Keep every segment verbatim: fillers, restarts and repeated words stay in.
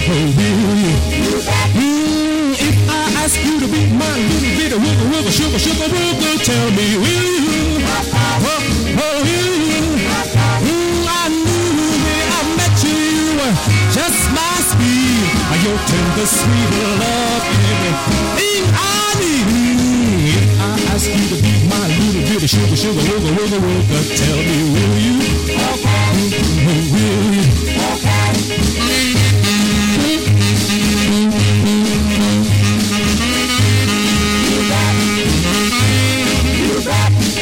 will you? Mm, if I ask you to be my little bitty wiggle wiggle sugar sugar wiggle, tell me will you? Oh, oh will you? Mm, I knew when I met you, you were just my speed. Your tender sweet love, everything I need. If I ask you to be my little bitty sugar sugar wiggle wiggle wiggle, tell me will you? Okay. Will you? Okay. You got it. You got it.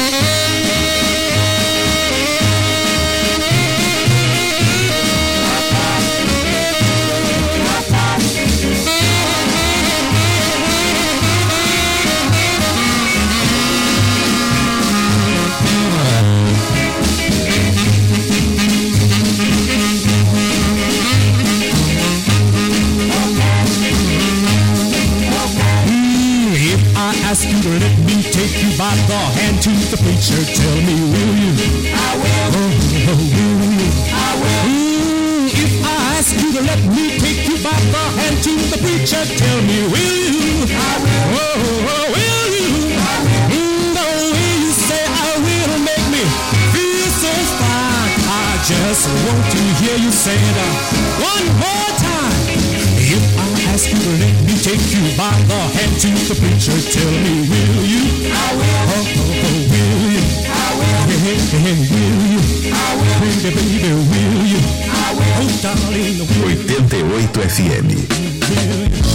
Ask you to let me take you by the hand to the preacher. Tell me, will you? I will. Oh, oh will you? I will. Mm, if I ask you to let me take you by the hand to the preacher, tell me, will you? I will. Oh, oh will you? I will. Mm, the way you say I will make me feel so fine. I just want to hear you say it uh, one more time. If I ask you to let me take you by the hand to the preacher, tell me, will you? I will. Oh, oh, oh will you? I will. Hey, hey, hey, will you? I will. Baby, baby, will you? I will. Oh, darling, will you? oitenta e oito F M. Will you?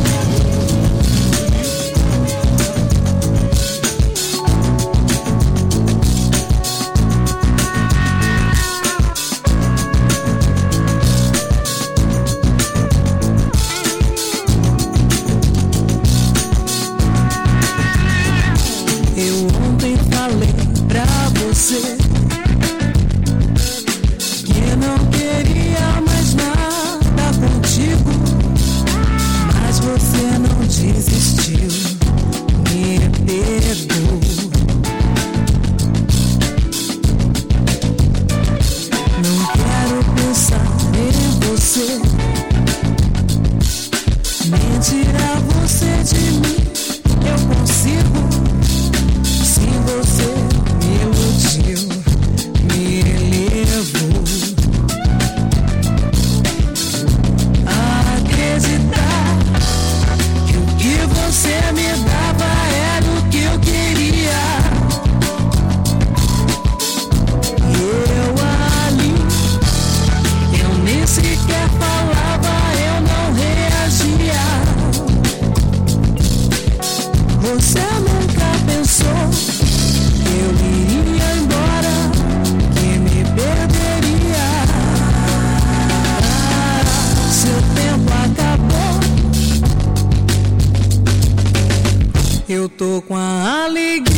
Que não queria mais nada contigo, mas você não desistiu, me pegou. Não quero pensar em você, nem tirar você de mim. Eu consigo, se você me iludiu, me levou a acreditar que o que você me dava era o que eu queria. Eu ali, eu nem sequer falava, eu não reagia. Você nunca pensou que eu iria embora, que me perderia. Seu tempo acabou, eu tô com a alegria.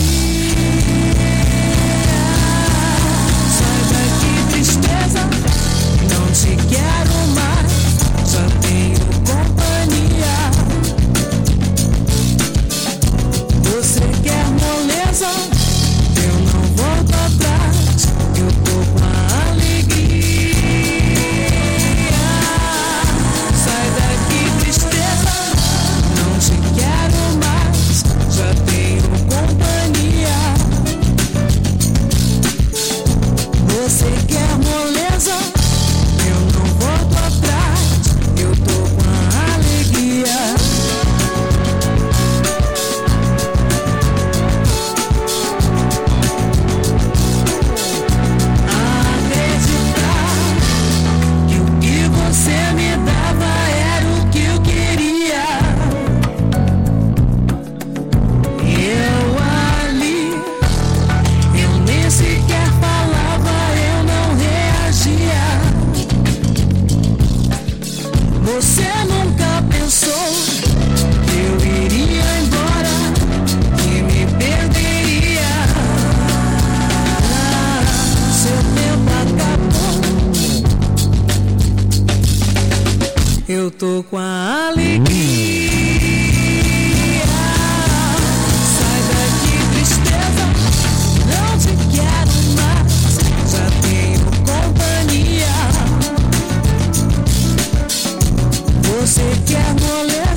Sai daqui, tristeza, não te quero mais, já tenho companhia. Você quer moleza? Eu não volto atrás, eu tô com a alegria. Sai daqui, tristeza, não te quero mais, já tenho companhia. Você quer moleza? Eu não volto atrás, eu tô com a alegria. Você me dava era o que eu queria. Eu ali, eu nem sequer falava, eu não reagia. Você nunca pensou que eu iria embora, que me perderia. Seu tempo acabou, eu tô com a alegria. Sai daqui, tristeza, não te quero mais, já tenho companhia.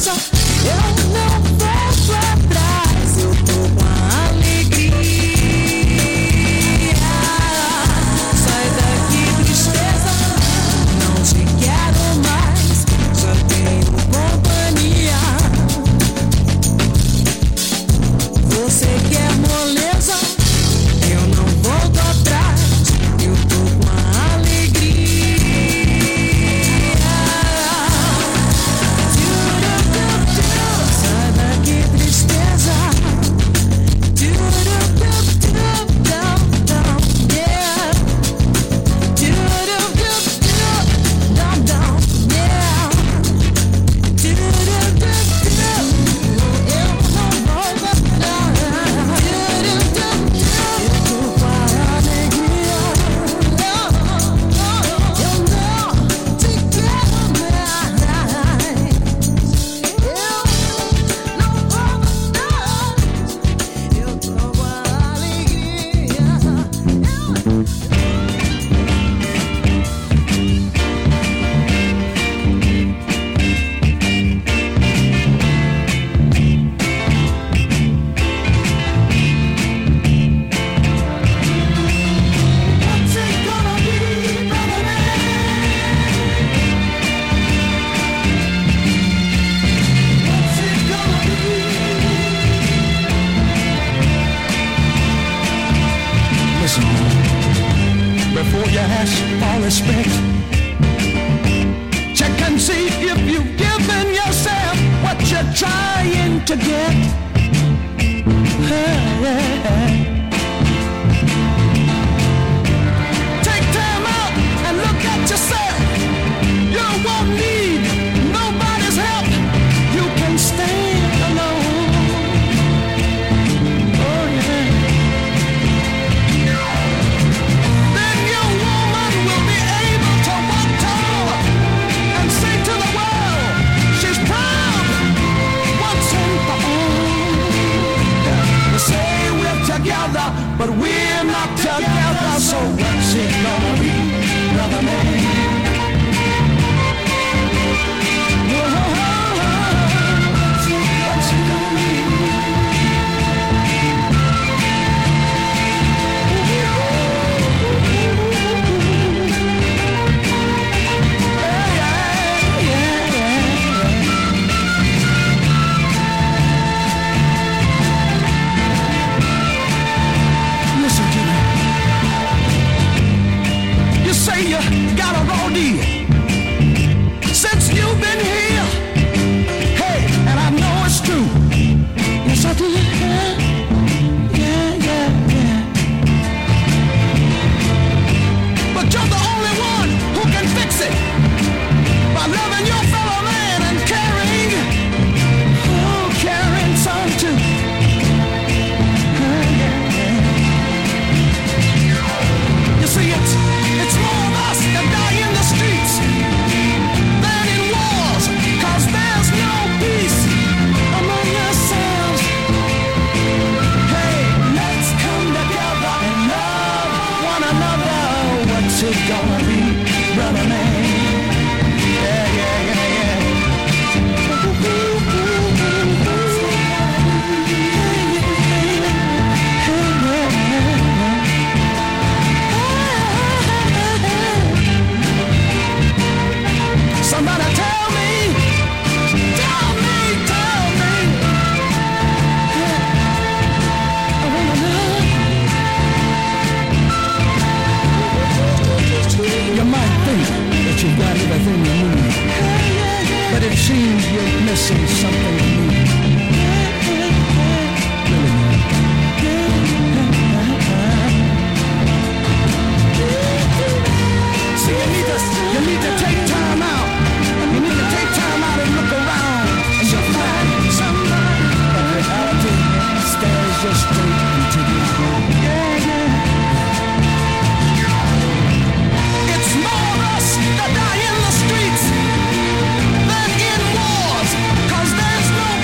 Streets than in wars, 'cause there's no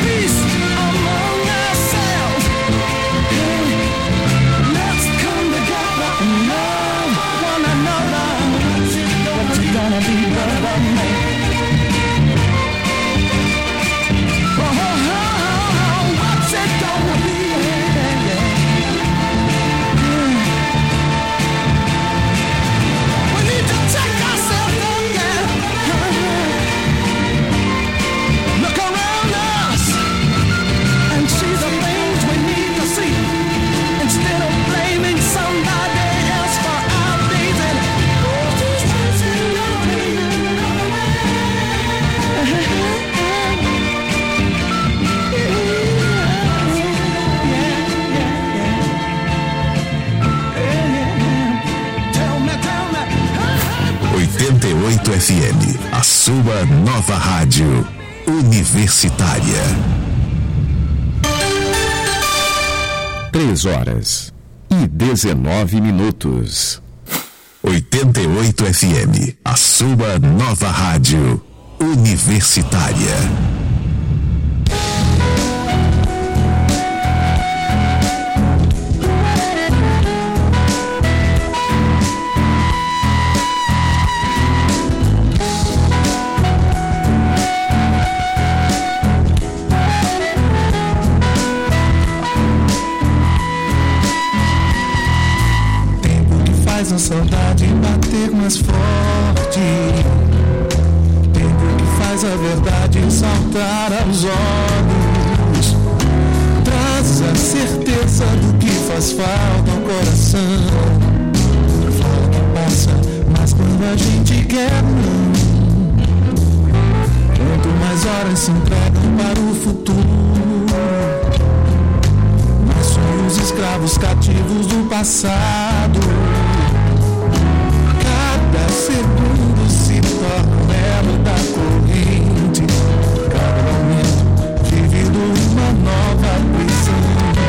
F M, a sua nova rádio universitária. Três horas e dezenove minutos. oitenta e oito F M, a sua nova rádio universitária. Faz a saudade bater mais forte. Tempo que faz a verdade saltar aos olhos. Traz a certeza do que faz falta ao coração. Fala que passa, mas quando a gente quer não. Quanto mais horas se entregam para o futuro, mais somos escravos cativos do passado. Cada segundo se torna um elo da corrente. Cada momento vivido uma nova prisão.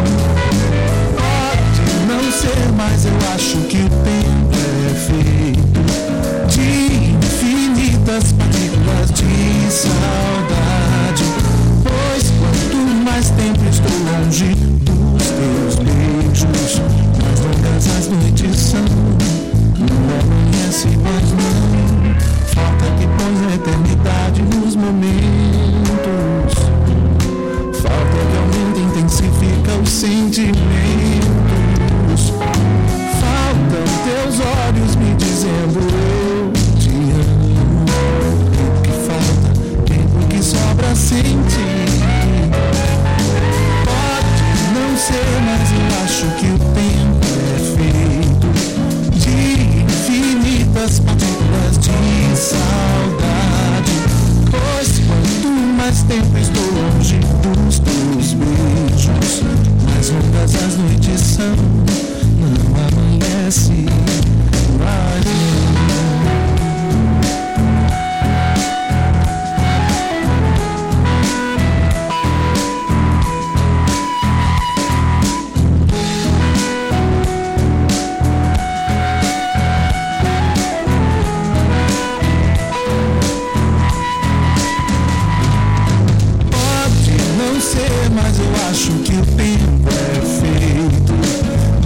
Pode não ser, mas eu acho que o tempo é feito de infinitas partículas de saudade. Pois quanto mais tempo estou longe dos teus beijos, mais longas as noites são. Não amanhece mais não. Falta que põe a eternidade nos momentos. Falta que aumenta e intensifica os sentimentos. Faltam teus olhos me dizendo eu te amo. Tempo que falta, tempo que sobra sem ti. Pode não ser, mas eu acho que o tempo é feito de infinitas partículas de saudade. Pois quanto mais tempo estou longe dos teus beijos, mais longas as noites são. Não amanhece mais mas eu acho que o tempo é feito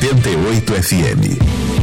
oitenta e oito F M.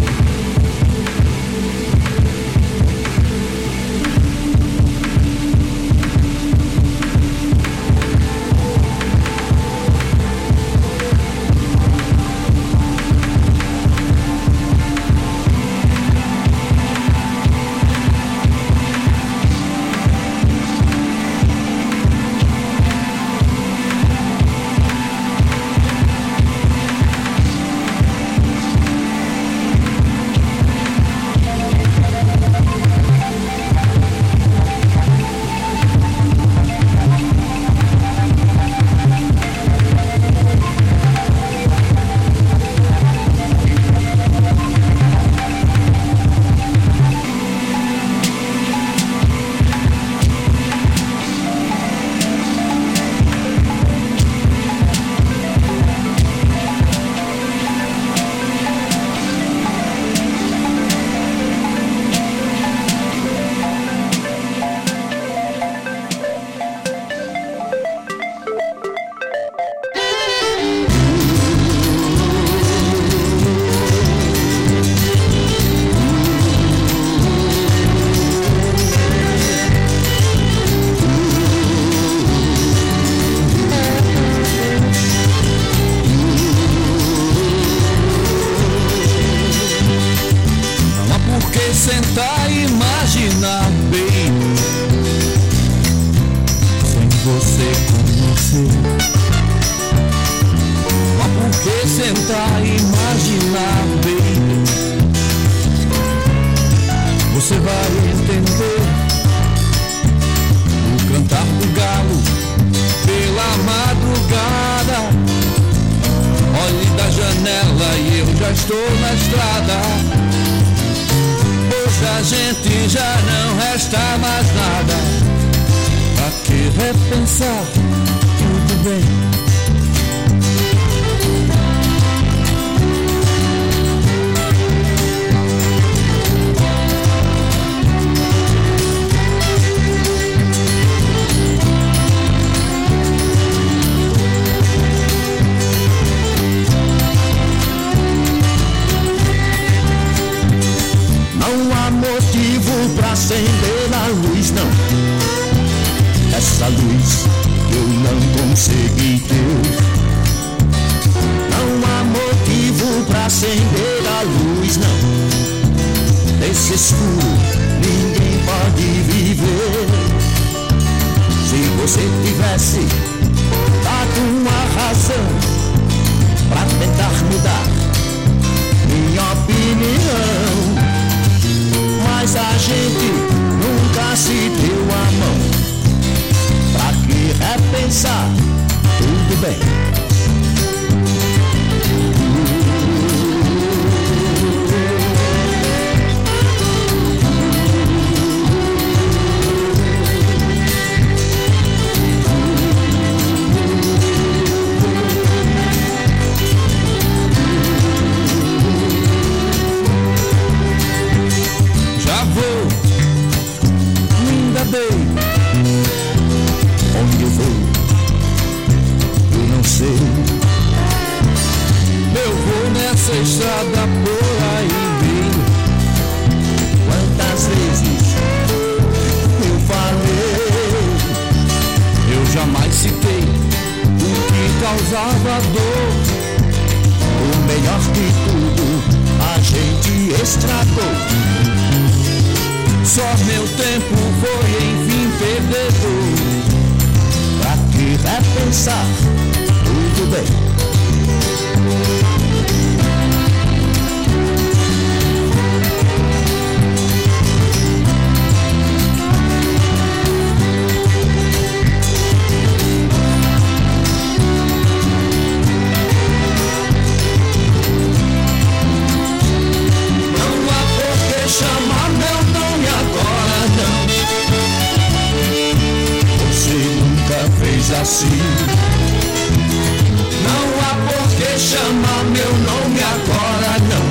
Sentar e imaginar bem sem você conhecer. Mas por que sentar e imaginar bem? Você vai entender o cantar do galo pela madrugada. Olhe da janela e eu já estou na estrada. A gente já não resta mais nada. Pra que repensar? Tudo bem. Pra acender a luz, não. Essa luz eu não consegui ter. Não há motivo pra acender a luz, não. Nesse escuro ninguém pode viver. Se você tivesse dado uma razão pra tentar mudar minha opinião, mas a gente nunca se deu a mão. Pra que repensar? Tudo bem. Onde eu vou, eu não sei. Eu vou nessa estrada por aí bem. Quantas vezes eu falei, eu jamais citei o que causava dor. O melhor de tudo a gente estragou. Só meu tempo foi enfim perdedor. Pra que repensar? Tudo bem. Não há por que chamar meu nome agora, não. Você nunca fez assim. Não há por que chamar meu nome agora, não.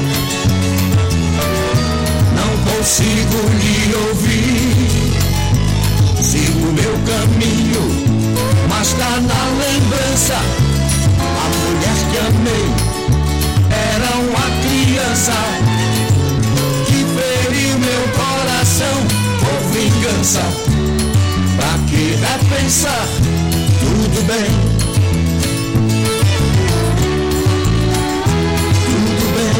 Não consigo lhe ouvir. Sigo meu caminho, mas tá na lembrança. A mulher que amei era justiça, tudo bem. Tudo bem.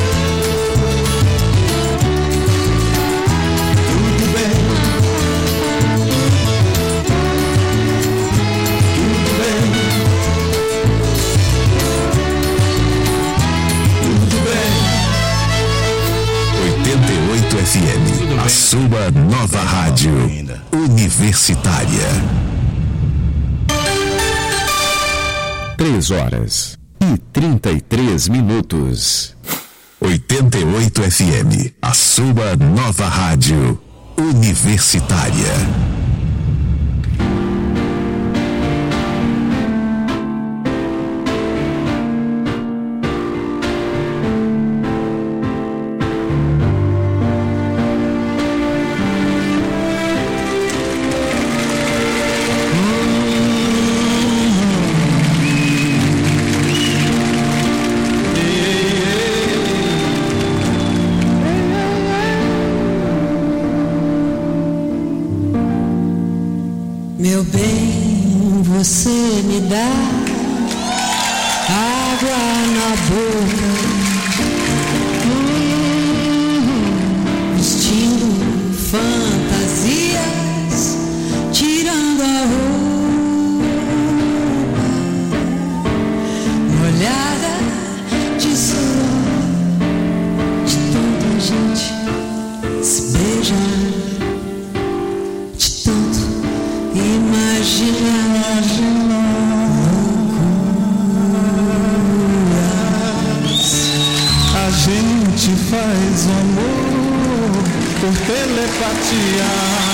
Tudo bem. Tudo bem. Tudo bem. oitenta e oito F M, a sua nova rádio universitária. Três horas e trinta e três minutos. oitenta e oito F M, a sua nova rádio universitária. Meu bem, você me dá água na boca, hum, vestindo fantasias, tirando a roupa, molhada de suor, de tanta gente se beijar. Imagina, imagina a gente faz amor por telepatia,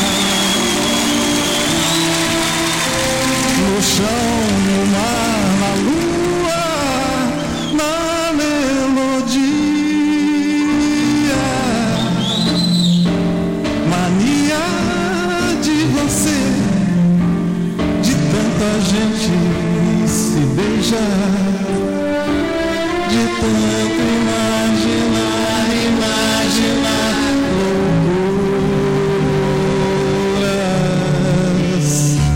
no chão, no mar, na lua, na melodia, mania de você. Tanta gente se beijar, de tanto imaginar, imaginar loucuras.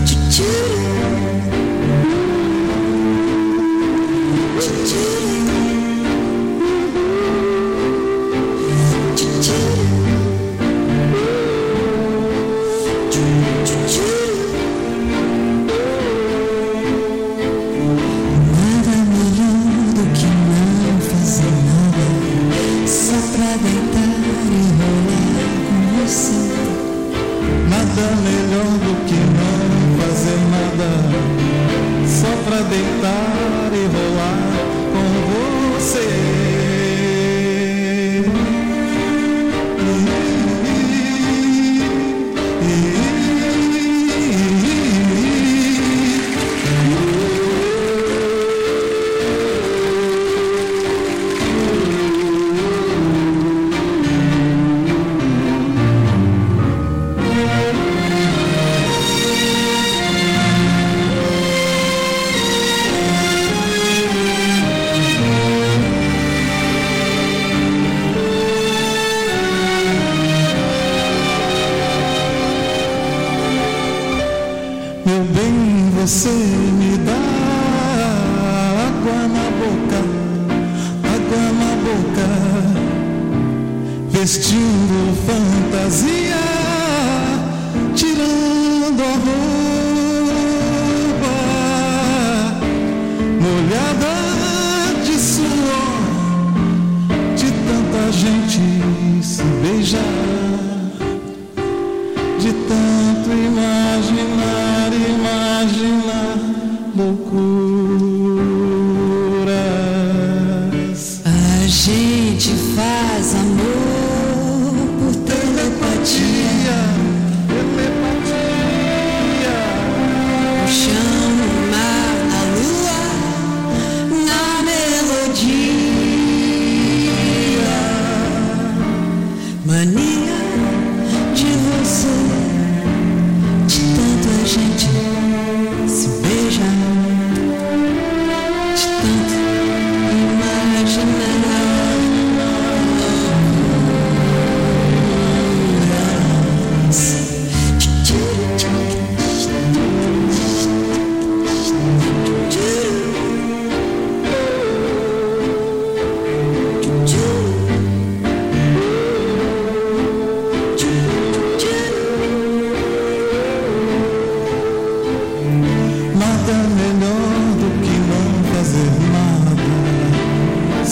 Nada melhor do que não fazer nada, só pra deitar e rolar com você. Você me dá água na boca, água na boca, vestindo fantasia, tirando a roupa, molhada de suor, de tanta gente se beijar, de tanto imaginar, imaginar loucuras. A gente faz amor por telepatia, telepatia, no chão, no mar, na lua, na melodia, mania de você, de tanta gente se beija, de tanto imaginar.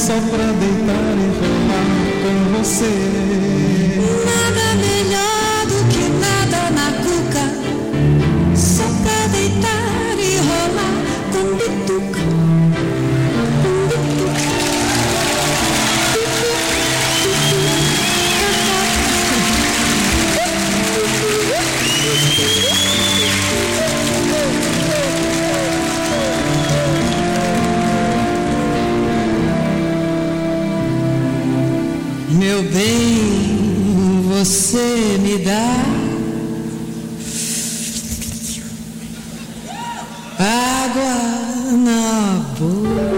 só pra deitar e rolar com você. Nada melhor do que nada na cuca, só pra deitar e rolar com bituca. Meu bem, você me dá água na boca.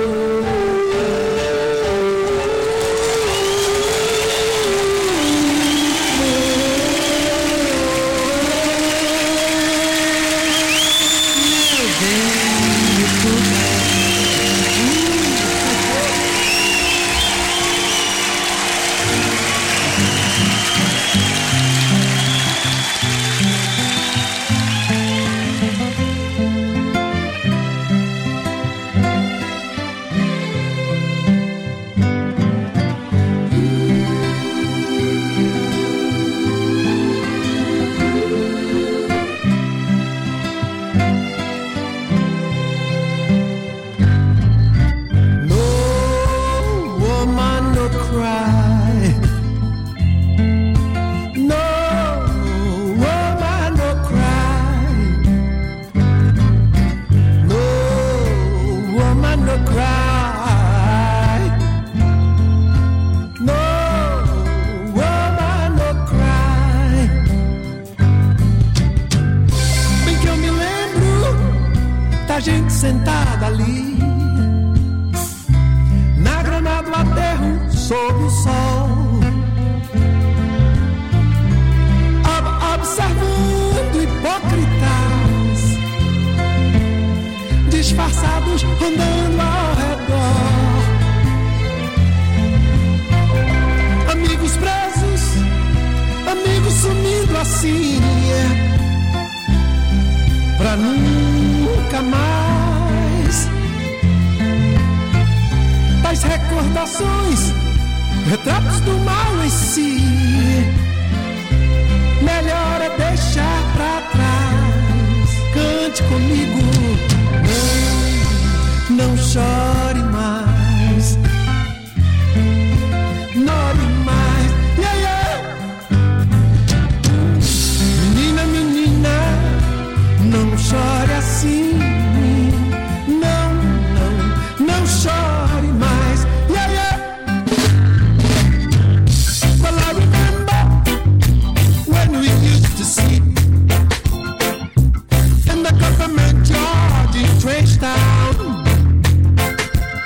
Sentada ali na grama do aterro sob o sol, Ob- observando hipócritas disfarçados rondando ao redor, amigos presos, amigos sumindo assim, pra nunca mais. Das recordações, retratos do mal em si, melhor é deixar pra trás. Cante comigo, não, não chore mais, chore mais, yeah, yeah. Menina, menina, não chore assim, não, não, não chore mais, yeah, yeah. Well, I remember when we used to sleep in the government yard in Trenchtown.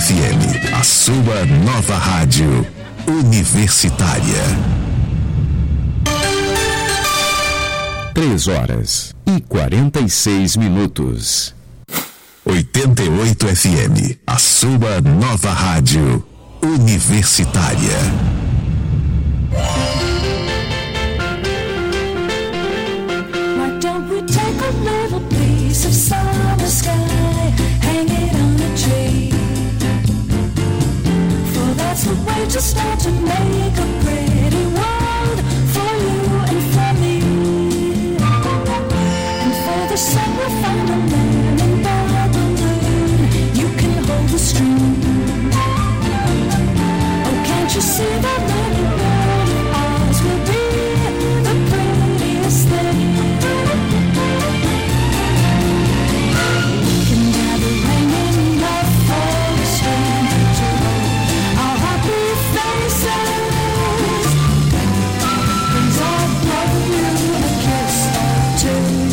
F M, a sua nova rádio universitária. Três horas e quarenta e seis minutos. oitenta e oito F M, a sua nova rádio universitária. Why don't we take a little piece of summer sky, hang it on a tree? For that's the way to start to make a pretty world for you and for me. And for the sun we'll find a lemon by the moon. You can hold the string. Oh, can't you see that little world of ours will be the prettiest thing? We can gather rain enough for the stranger to hold our happy faces. Things I'll blow you a kiss or two.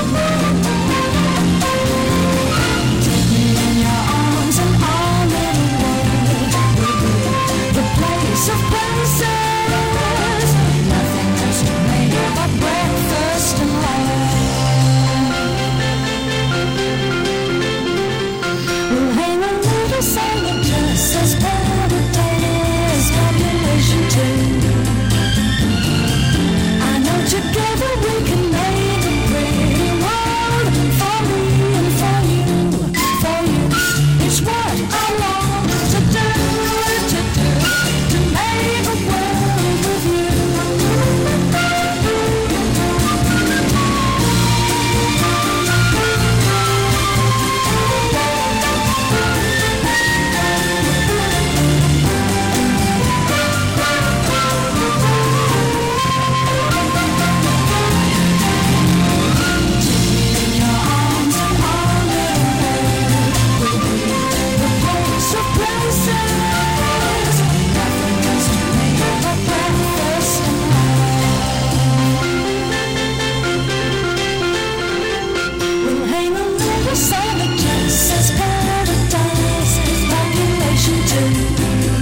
Take me in your arms and our little world will be the place of places. Nothing else to make but breakfast and light. We'll hang a little sign that just says paradise, population two. I know together we can make a pretty world for me and for you, for you. It's what I long to do, to do, to make a world with you. In your arms and our little world will be the place of places. Nothing else to make but breakfast and light. We'll hang a little sign that just says paradise, population two.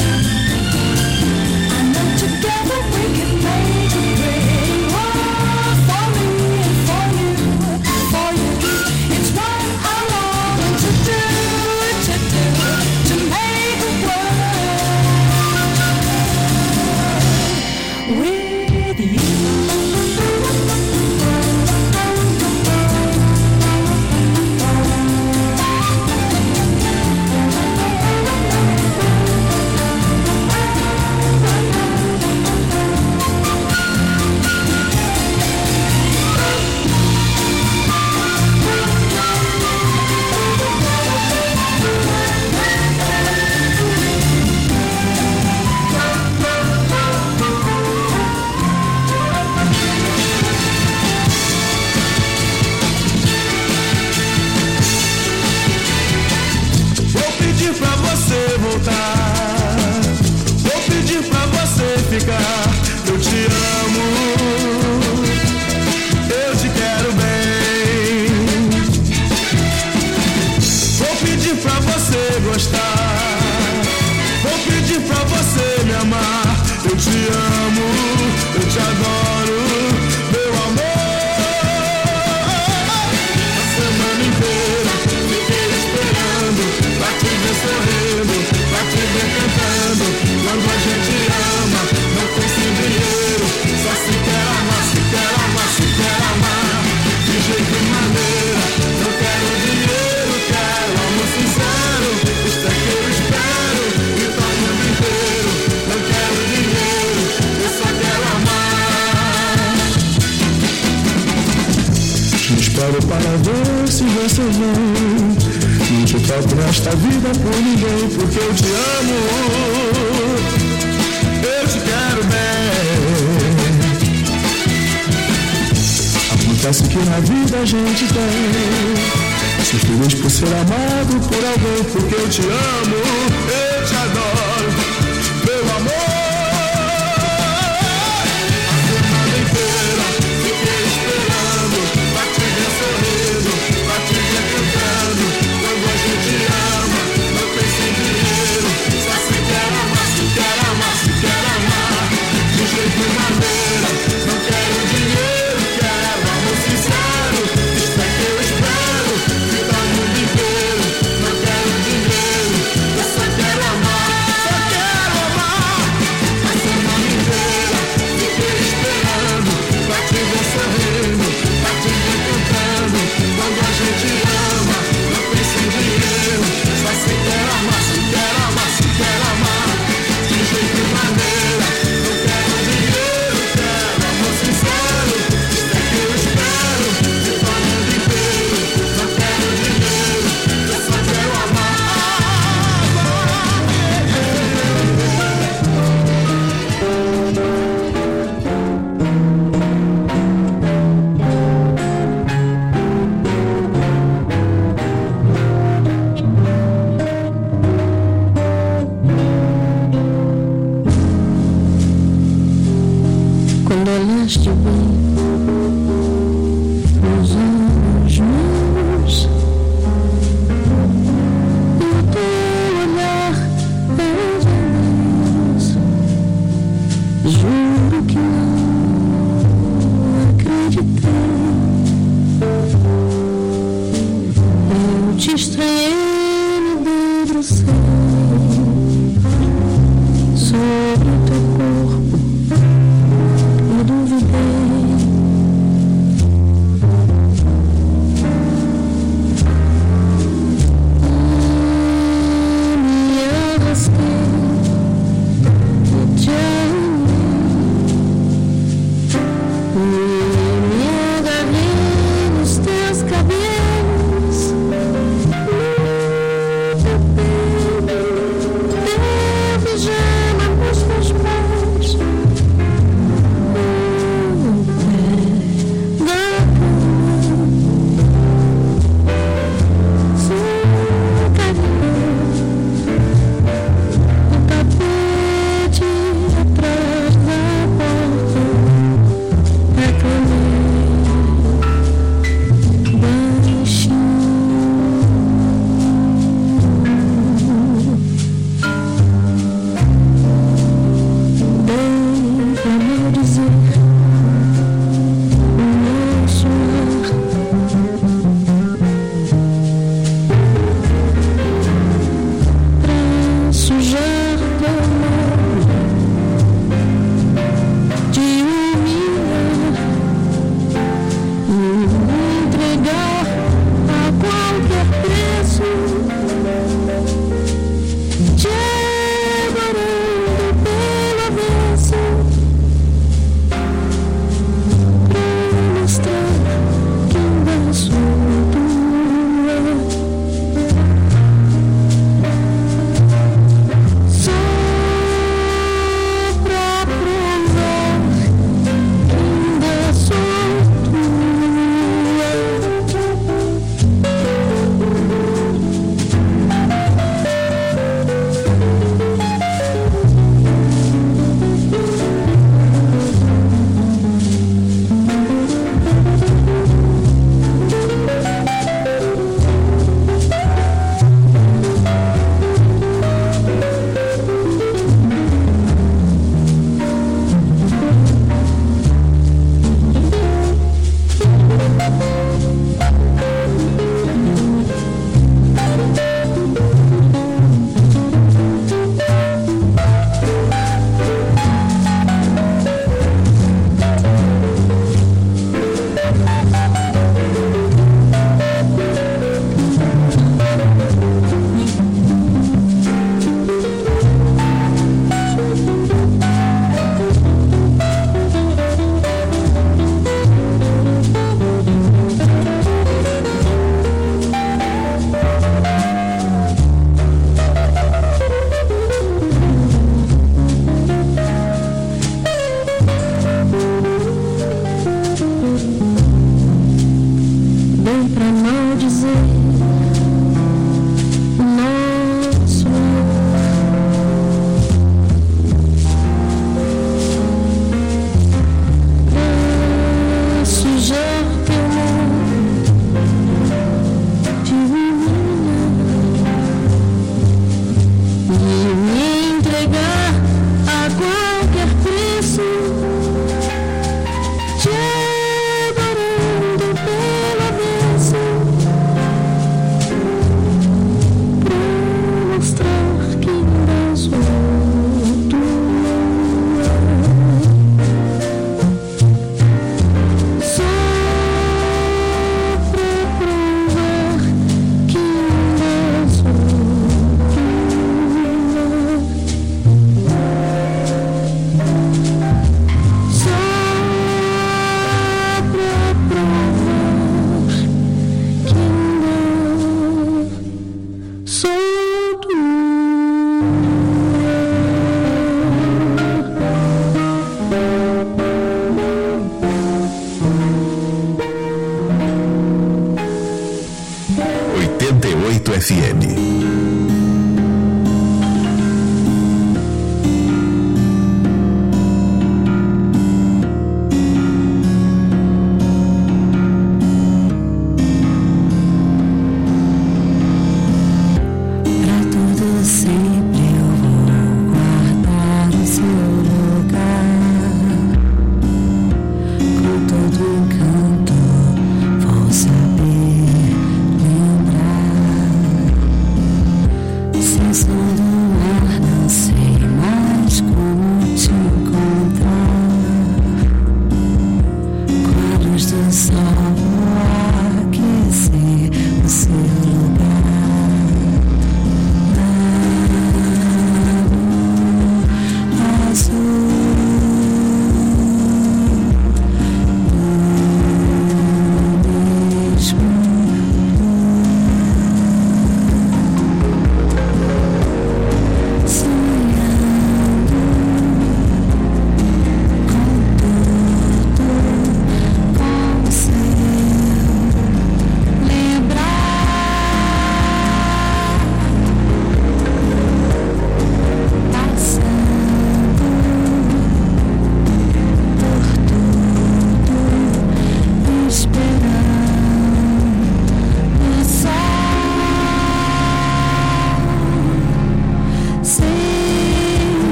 I know together we can make a pretty world for me and for you, for you. It's what I long to do, to do, to make a world with you. Vou pedir pra você voltar, vou pedir pra você ficar. Eu te amo, eu te quero bem. Vou pedir pra você gostar, vou pedir pra você me amar. Eu te amo, eu te adoro, meu amor. A semana inteira fiquei esperando pra te ver sorrindo, pra te ver cantando. Quando a gente ama, não tem sem dinheiro, só se quer amar, se quer amar, se quer amar. De jeito e maneira, não quero dinheiro, quero amor sincero. Isto é que eu espero, e tá o mundo inteiro. Não quero dinheiro, eu só quero amar. Te espero para ver se você vem. Não te troco nesta vida por ninguém, porque eu te amo, eu te quero bem. Acontece que na vida a gente tem, sou feliz por ser amado por alguém, porque eu te amo, eu te adoro, meu amor. A semana inteira fiquei esperando pra te ver sorrindo, pra te ver cantando. Quando a gente ama, não tem sem dinheiro. fizeste bem nos olhos meus. E o teu olhar é generoso. Juro que não acreditei. Eu te estranhei, me debrucei sobre o teu corpo e duvidei.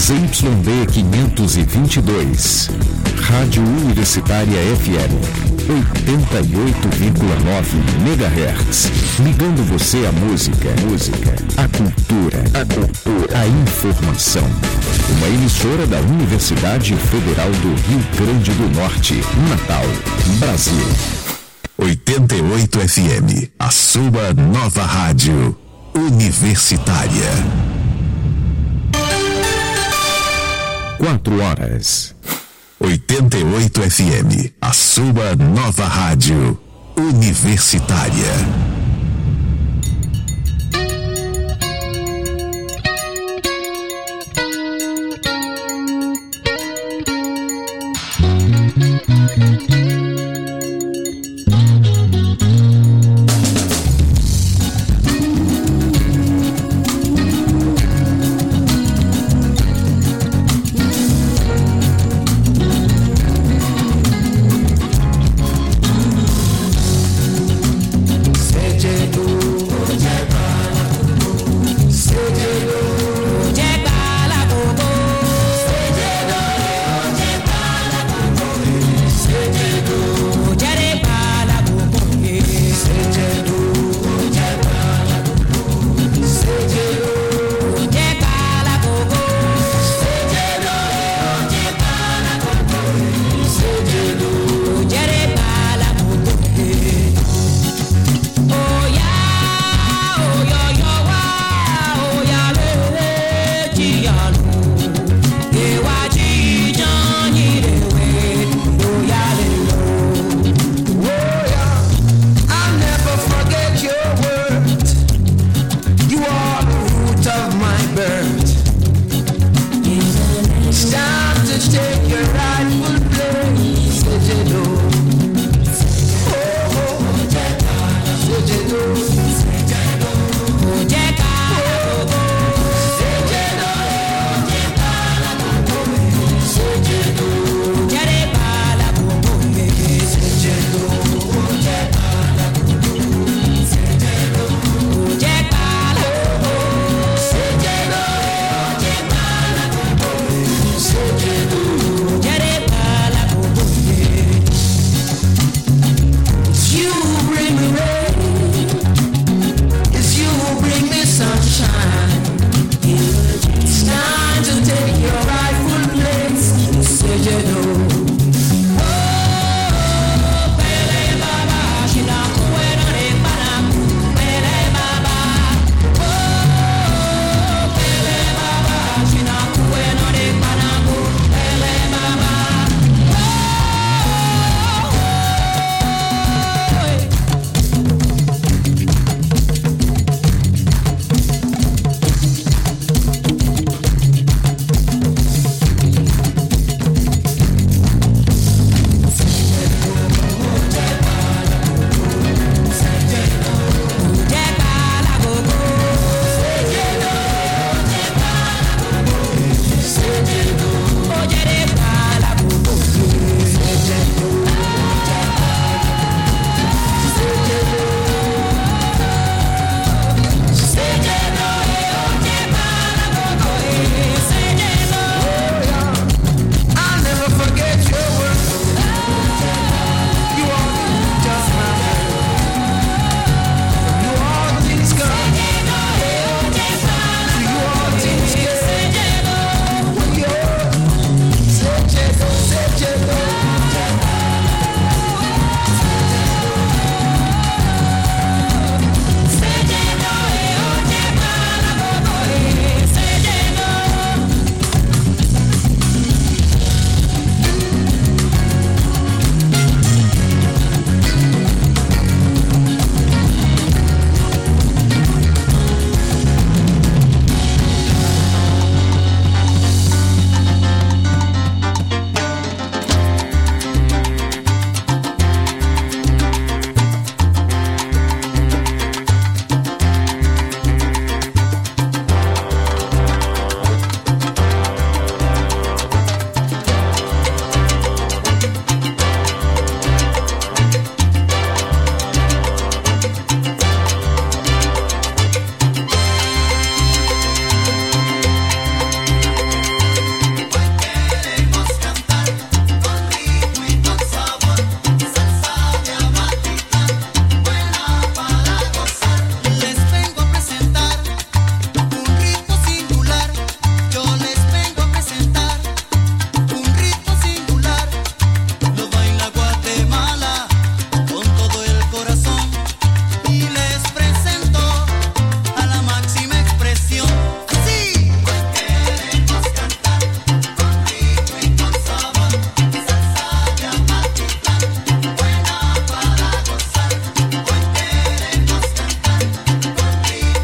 Z Y D quinhentos e vinte e dois. Rádio Universitária F M oitenta e oito vírgula nove megahertz. Ligando você à música, música, à cultura, a cultura, a informação. Uma emissora da Universidade Federal do Rio Grande do Norte, Natal, Brasil. oitenta e oito F M, a sua nova rádio universitária. Quatro horas. oitenta e oito F M, a sua nova rádio universitária.